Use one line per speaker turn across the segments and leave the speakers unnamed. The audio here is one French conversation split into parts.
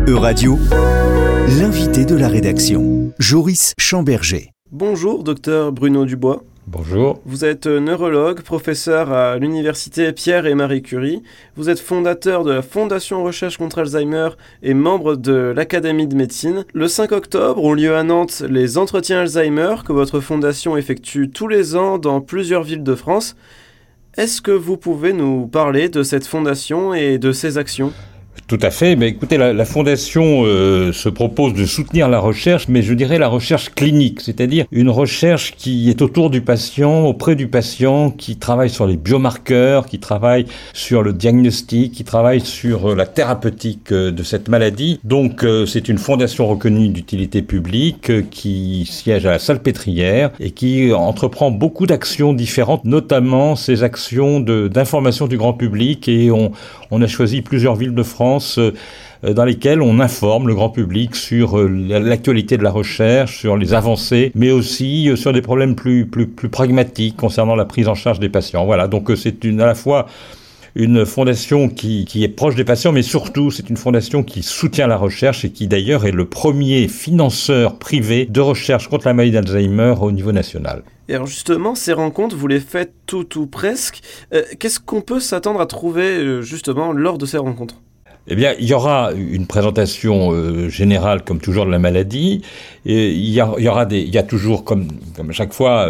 Euradio, l'invité de la rédaction, Joris Chamberger.
Bonjour, docteur Bruno Dubois.
Bonjour.
Vous êtes neurologue, professeur à l'université Pierre et Marie Curie. Vous êtes fondateur de la Fondation Recherche contre Alzheimer et membre de l'Académie de médecine. Le 5 octobre ont lieu à Nantes les entretiens Alzheimer que votre fondation effectue tous les ans dans plusieurs villes de France. Est-ce que vous pouvez nous parler de cette fondation et de ses actions ?
Tout à fait. Mais écoutez, la Fondation se propose de soutenir la recherche, mais je dirais la recherche clinique, c'est-à-dire une recherche qui est autour du patient, auprès du patient, qui travaille sur les biomarqueurs, qui travaille sur le diagnostic, qui travaille sur la thérapeutique de cette maladie. Donc, c'est une fondation reconnue d'utilité publique qui siège à la Salpêtrière et qui entreprend beaucoup d'actions différentes, notamment ces actions d'information du grand public. Et on a choisi plusieurs villes de France dans lesquelles on informe le grand public sur l'actualité de la recherche, sur les avancées, mais aussi sur des problèmes plus pragmatiques concernant la prise en charge des patients. Voilà, donc c'est à la fois une fondation qui est proche des patients, mais surtout c'est une fondation qui soutient la recherche et qui d'ailleurs est le premier financeur privé de recherche contre la maladie d'Alzheimer au niveau national.
Et alors justement, ces rencontres, vous les faites tout ou presque. Qu'est-ce qu'on peut s'attendre à trouver justement lors de ces rencontres ?
Eh bien, il y aura une présentation générale, comme toujours, de la maladie. Et il y a toujours, comme à chaque fois,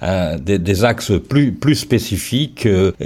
des axes plus spécifiques.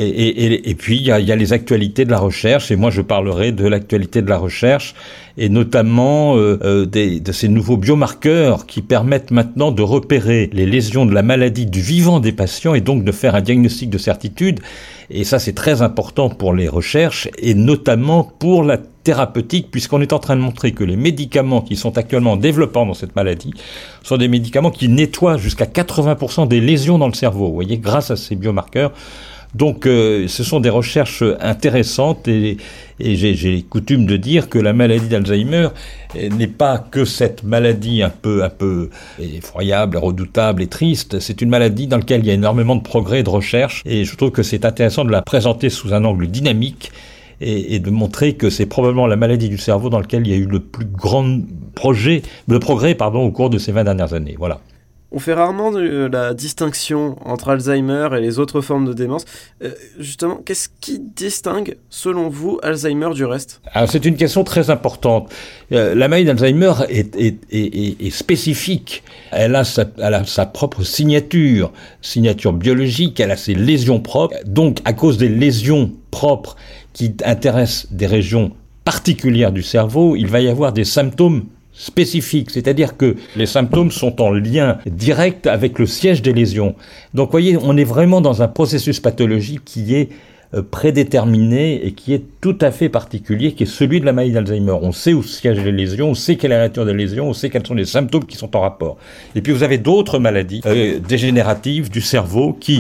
Et puis, il y a les actualités de la recherche. Et moi, je parlerai de l'actualité de la recherche et notamment de ces nouveaux biomarqueurs qui permettent maintenant de repérer les lésions de la maladie du vivant des patients et donc de faire un diagnostic de certitude. Et ça, c'est très important pour les recherches et notamment pour la thérapeutique, puisqu'on est en train de montrer que les médicaments qui sont actuellement en développement dans cette maladie sont des médicaments qui nettoient jusqu'à 80% des lésions dans le cerveau, vous voyez, grâce à ces biomarqueurs. Donc, ce sont des recherches intéressantes et j'ai coutume de dire que la maladie d'Alzheimer n'est pas que cette maladie un peu effroyable, redoutable et triste. C'est une maladie dans laquelle il y a énormément de progrès et de recherche et je trouve que c'est intéressant de la présenter sous un angle dynamique et de montrer que c'est probablement la maladie du cerveau dans laquelle il y a eu le plus grand progrès au cours de ces 20 dernières années. Voilà.
On fait rarement la distinction entre Alzheimer et les autres formes de démence. Justement, qu'est-ce qui distingue, selon vous, Alzheimer du reste ?
Alors, c'est une question très importante. La maladie d'Alzheimer est spécifique. Elle a sa propre signature biologique, elle a ses lésions propres. Donc, à cause des lésions propres qui intéressent des régions particulières du cerveau, il va y avoir des symptômes spécifiques, c'est-à-dire que les symptômes sont en lien direct avec le siège des lésions. Donc, vous voyez, on est vraiment dans un processus pathologique qui est prédéterminé et qui est tout à fait particulier, qui est celui de la maladie d'Alzheimer. On sait où siègent les lésions, on sait quelle est la nature des lésions, on sait quels sont les symptômes qui sont en rapport. Et puis, vous avez d'autres maladies dégénératives du cerveau qui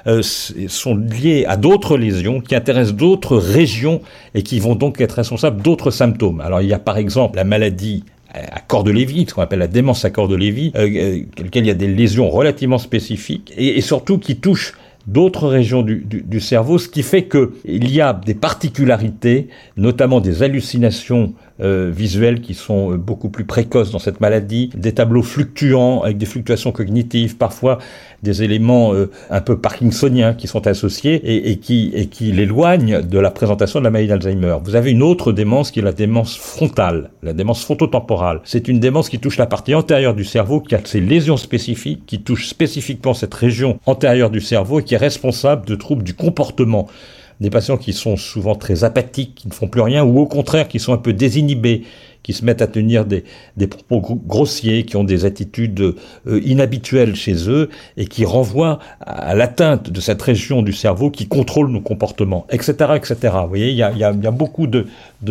sont liées à d'autres lésions, qui intéressent d'autres régions et qui vont donc être responsables d'autres symptômes. Alors, il y a par exemple la maladie à corps de Lévy, ce qu'on appelle la démence à corps de Lévy, lequel il y a des lésions relativement spécifiques et surtout qui touchent d'autres régions du cerveau, ce qui fait que il y a des particularités, notamment des hallucinations visuelles qui sont beaucoup plus précoces dans cette maladie, des tableaux fluctuants avec des fluctuations cognitives, parfois des éléments un peu parkinsoniens qui sont associés et qui l'éloignent de la présentation de la maladie d'Alzheimer. Vous avez une autre démence qui est la démence frontale, la démence frontotemporale. C'est une démence qui touche la partie antérieure du cerveau, qui a ses lésions spécifiques, qui touche spécifiquement cette région antérieure du cerveau et qui est responsable de troubles du comportement. Des patients qui sont souvent très apathiques, qui ne font plus rien, ou au contraire qui sont un peu désinhibés, qui se mettent à tenir des propos grossiers, qui ont des attitudes inhabituelles chez eux et qui renvoient à l'atteinte de cette région du cerveau qui contrôle nos comportements, etc., etc. Vous voyez, il y a beaucoup de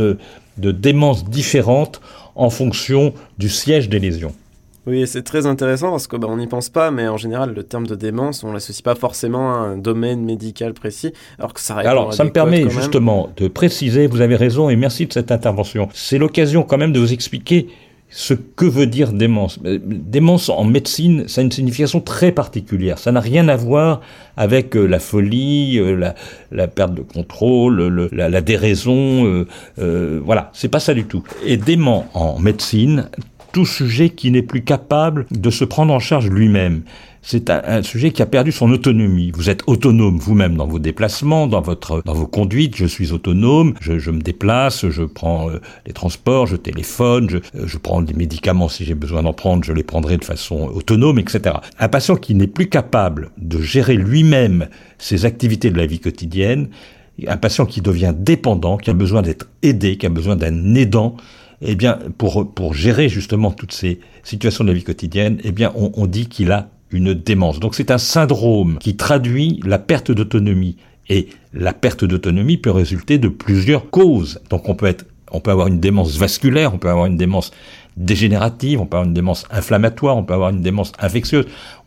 démences différentes en fonction du siège des lésions.
Oui, c'est très intéressant parce qu'on n'y pense pas, mais en général, le terme de démence, on ne l'associe pas forcément à un domaine médical précis, alors que ça répond
Alors, ça me permet justement de préciser, vous avez raison et merci de cette intervention. C'est l'occasion quand même de vous expliquer ce que veut dire démence. Démence en médecine, ça a une signification très particulière. Ça n'a rien à voir avec la folie, la perte de contrôle, la déraison. Voilà, c'est pas ça du tout. Et dément en médecine, tout sujet qui n'est plus capable de se prendre en charge lui-même. C'est un sujet qui a perdu son autonomie. Vous êtes autonome vous-même dans vos déplacements, dans vos conduites. Je suis autonome, je me déplace, je prends les transports, je téléphone, je prends des médicaments si j'ai besoin d'en prendre, je les prendrai de façon autonome, etc. Un patient qui n'est plus capable de gérer lui-même ses activités de la vie quotidienne, un patient qui devient dépendant, qui a besoin d'être aidé, qui a besoin d'un aidant, eh bien, pour gérer justement toutes ces situations de la vie quotidienne, eh bien, on dit qu'il a une démence. Donc c'est un syndrome qui traduit la perte d'autonomie. Et la perte d'autonomie peut résulter de plusieurs causes. Donc on peut avoir une démence vasculaire, on peut avoir une démence dégénérative, on peut avoir une démence inflammatoire, on peut avoir une démence infectieuse.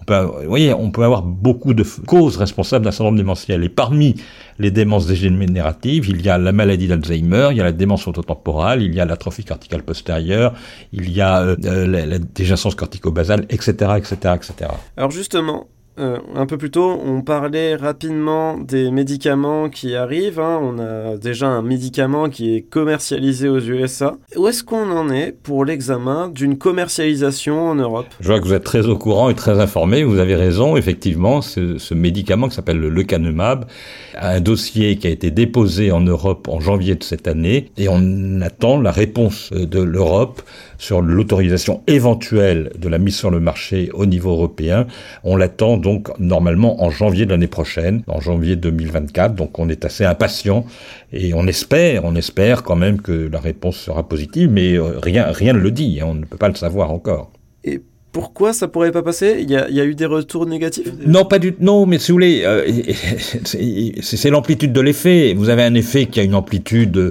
On peut avoir beaucoup de causes responsables d'un syndrome démentiel. Et parmi les démences dégénératives, il y a la maladie d'Alzheimer, il y a la démence frontotemporale, il y a l'atrophie corticale postérieure, il y a la dégénérescence cortico-basale, etc., etc., etc.
Alors justement, un peu plus tôt, on parlait rapidement des médicaments qui arrivent. On a déjà un médicament qui est commercialisé aux USA. Où est-ce qu'on en est pour l'examen d'une commercialisation en Europe ?
Je vois que vous êtes très au courant et très informé. Vous avez raison. Effectivement, ce médicament qui s'appelle le lecanemab a un dossier qui a été déposé en Europe en janvier de cette année. Et on attend la réponse de l'Europe sur l'autorisation éventuelle de la mise sur le marché au niveau européen. On l'attend donc normalement en janvier de l'année prochaine, en janvier 2024. Donc on est assez impatient et on espère quand même que la réponse sera positive, mais rien ne le dit, on ne peut pas le savoir encore.
Et pourquoi ça pourrait pas passer ? Il y a eu des retours négatifs ?
Non, non, mais si vous voulez, c'est l'amplitude de l'effet. Vous avez un effet qui a une amplitude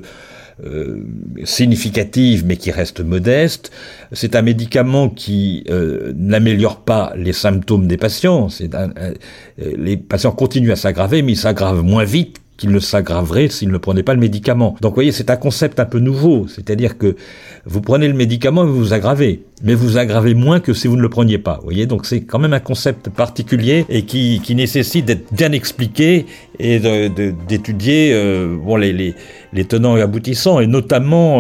significative mais qui reste modeste. C'est un médicament qui n'améliore pas les symptômes des patients. Les patients continuent à s'aggraver, mais ils s'aggravent moins vite qu'ils ne s'aggraveraient s'ils ne prenaient pas le médicament. Donc vous voyez, c'est un concept un peu nouveau, c'est-à-dire que vous prenez le médicament et vous vous aggravez, mais vous aggravez moins que si vous ne le preniez pas. Vous voyez, donc c'est quand même un concept particulier et qui nécessite d'être bien expliqué et d'étudier les tenants et aboutissants, et notamment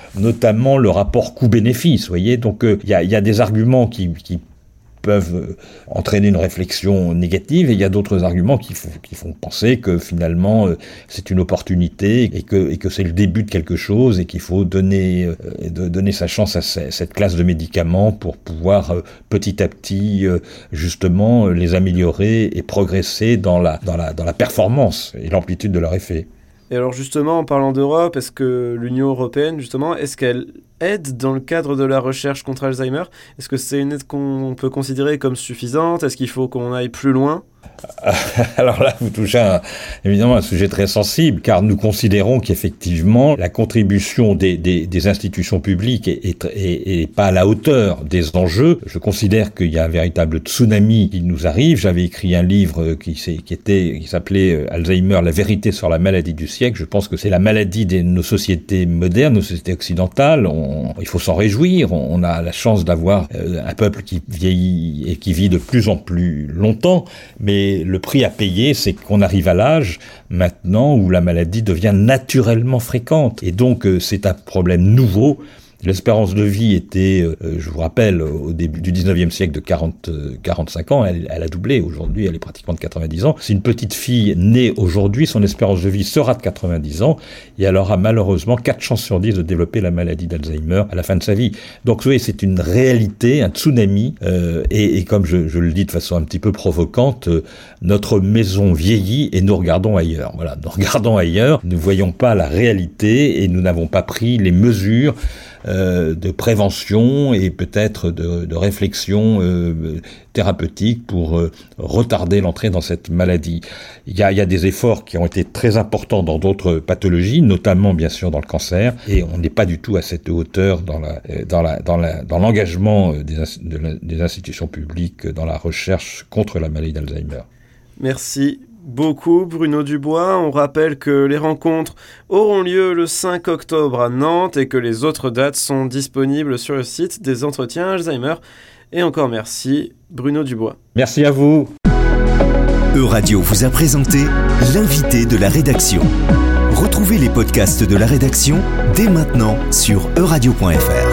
le rapport coût-bénéfice. Vous voyez, donc il y a des arguments qui peuvent entraîner une réflexion négative, et il y a d'autres arguments qui font penser que finalement c'est une opportunité et que c'est le début de quelque chose et qu'il faut donner sa chance à cette classe de médicaments pour pouvoir petit à petit justement les améliorer et progresser dans la performance et l'amplitude de leur effet.
Et alors justement, en parlant d'Europe, est-ce que l'Union européenne, justement, est-ce qu'elle aide dans le cadre de la recherche contre Alzheimer ? Est-ce que c'est une aide qu'on peut considérer comme suffisante ? Est-ce qu'il faut qu'on aille plus loin ?
Alors là, vous touchez évidemment un sujet très sensible, car nous considérons qu'effectivement, la contribution des institutions publiques est pas à la hauteur des enjeux. Je considère qu'il y a un véritable tsunami qui nous arrive. J'avais écrit un livre qui s'appelait Alzheimer, la vérité sur la maladie du siècle. Je pense que c'est la maladie de nos sociétés modernes, nos sociétés occidentales. Il faut s'en réjouir. On a la chance d'avoir un peuple qui vieillit et qui vit de plus en plus longtemps, mais le prix à payer, c'est qu'on arrive à l'âge maintenant où la maladie devient naturellement fréquente. Et donc, c'est un problème nouveau. L'espérance de vie était, je vous rappelle, au début du 19e siècle de 45 ans, elle a doublé. Aujourd'hui, elle est pratiquement de 90 ans. Si une petite fille née aujourd'hui, son espérance de vie sera de 90 ans et elle aura malheureusement 4 chances sur 10 de développer la maladie d'Alzheimer à la fin de sa vie. Donc, vous voyez, c'est une réalité, un tsunami, et comme je le dis de façon un petit peu provocante, notre maison vieillit et nous regardons ailleurs. Voilà, nous regardons ailleurs, nous ne voyons pas la réalité et nous n'avons pas pris les mesures de prévention et peut-être de réflexion thérapeutique pour retarder l'entrée dans cette maladie. Il y a des efforts qui ont été très importants dans d'autres pathologies, notamment bien sûr dans le cancer, et on n'est pas du tout à cette hauteur dans l'engagement des institutions publiques dans la recherche contre la maladie d'Alzheimer.
Merci beaucoup, Bruno Dubois. On rappelle que les rencontres auront lieu le 5 octobre à Nantes et que les autres dates sont disponibles sur le site des entretiens Alzheimer. Et encore merci, Bruno Dubois.
Merci à vous.
Euradio vous a présenté l'invité de la rédaction. Retrouvez les podcasts de la rédaction dès maintenant sur euradio.fr.